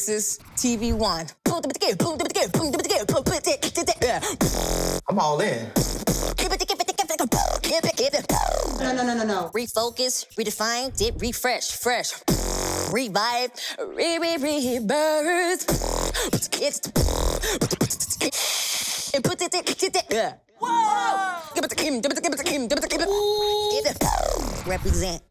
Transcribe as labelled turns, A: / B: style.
A: This is TV One.
B: I'm all in.
A: No. Refocus, redefine, dip, refresh, fresh. Revive, rebirth. And put it. Whoa! Represent.